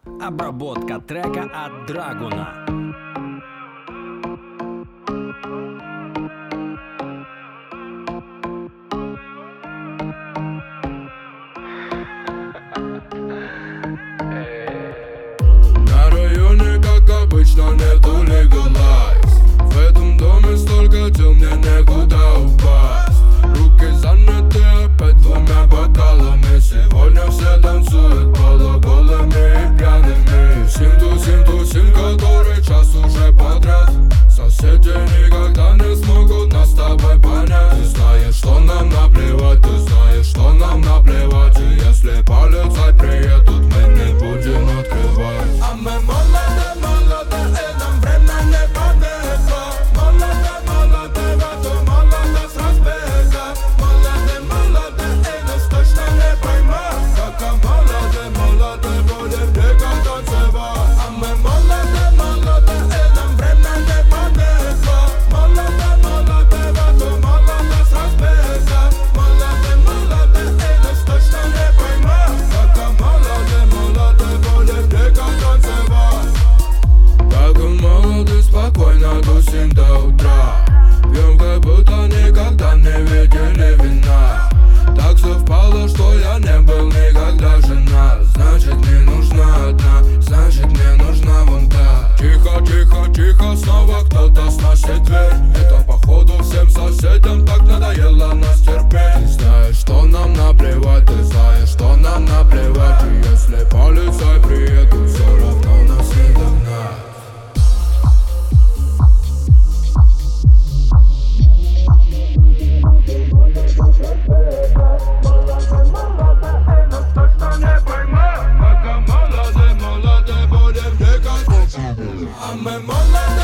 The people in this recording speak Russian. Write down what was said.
Обработка трека от Драгуна. На районе, как обычно, нету легалайз. В этом доме столько дел, мне некуда упасть. Руки заняты опять двумя бокалами. Сегодня все танцуют полуголыми и пьяными. Син, который час уже подряд. Соседи никогда не смогут нас с тобой понять. Ты знаешь, что нам наплевать, ты знаешь, что нам наплевать. И если полицай приедут, мы не будем открывать. А мы молоды, и нам время не помеха. Молоды, в эту молодость разбега. Молоды, и нас точно не поймут. Как молоды, будем бегать танцевать. А мы молоды, и нам время не помеха. Молоды, в эту молодость разбега. Молоды, и нас точно не поймут. Как молоды, будем бегать танцевать. Как молоды, спокойно тусим до утра. Пьем, как будто никогда не видели вина. Так совпало, что я не был никогда жена. Значит, не нужна одна, значит, мне нужна вон та. Тихо, снова кто-то сносит дверь. Это походу всем соседям так надоело нас терпеть. Ты знаешь, что нам наплевать, ты знаешь, что нам наплевать. И если полицай приедут, все равно нас не догнать. А мы молоды.